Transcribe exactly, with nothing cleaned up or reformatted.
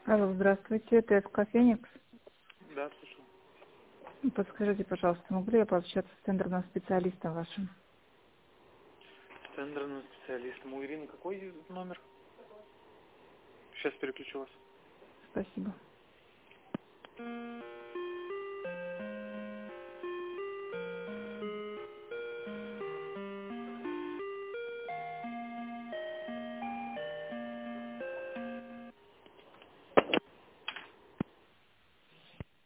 Алло, здравствуйте, это ФК «Феникс». Да, слушаю. Подскажите, пожалуйста, могу ли я пообщаться с тендерным специалистом вашим? С тендерным специалистом. У Ирины какой номер? Сейчас переключу вас. Спасибо.